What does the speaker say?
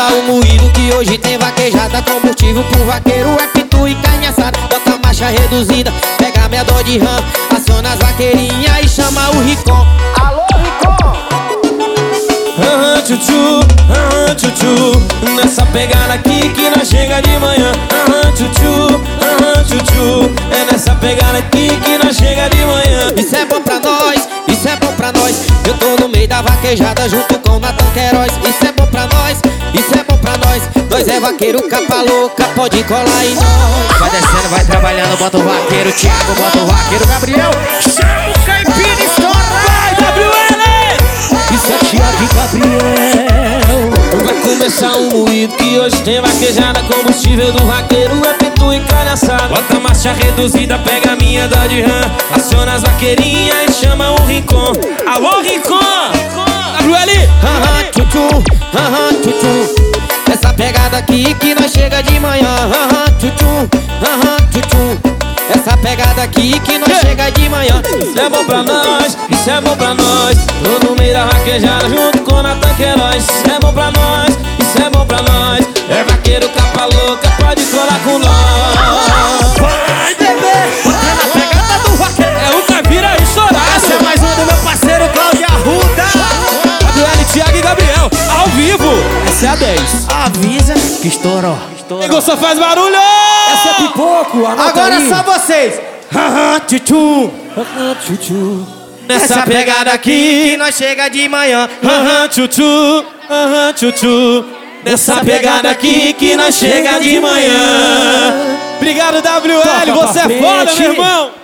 começar o moído, que hoje tem vaquejada. Combustível pro vaqueiro é pitu e carne assada. Bota a marcha reduzida, pega minha dó de rã, aciona as vaqueirinhas e chama o Ricom. Alô, Ricom! Tchutchu, tchutchu, nessa pegada aqui que nós chega de manhã. Tchutchu, tchutchu, é nessa pegada aqui que nós chega de manhã. Isso é bom pra nós, isso é bom pra nós. Eu tô no meio da vaquejada junto com o Natan Queiroz. Isso é bom pra nós, isso é bom pra nós. Nós é vaqueiro capa louca, pode colar em nós. Vai descendo, vai trabalhando, bota o vaqueiro Thiago, bota o vaqueiro Gabriel. Chama o Caipira, estoura! Vai, WL! Isso é Thiago e Gabriel. Vai começar um moído, que hoje tem vaquejada. Combustível do vaqueiro é pitu e carne assada. Bota a marcha reduzida, pega a minha dó de rã, aciona as vaqueirinhas e chama o Ricom. Alô, Ricom! WL! Tchutchu, tchutchu. Essa pegada aqui que nós chega de manhã. Tchutchu, tchutchu. Essa pegada aqui que nós chega de manhã. Isso é bom pra nós, isso é bom pra nós. Tô no meio da vaquejada junto com o Natan Queiroz. Isso é bom pra nós, isso é bom pra nós. É vaqueiro capa louca, pode colar com nós. Vai, bebê, bota na pegada do vaqueiro. É o Caipira estourado. Essa é mais uma do meu parceiro Cláudio Arruda. WL, Thiago e Gabriel, ao vivo. Essa é a 10. Avisa que estourou. Pegou, só faz barulho. Essa é pipoco, agora aí. Só vocês. Tchutchu, tchutchu. Nessa pegada aqui nós chega de manhã. Tchutchu, tchutchu. Nessa pegada aqui que nós chega de manhã. Obrigado, WL, você é foda, meu irmão.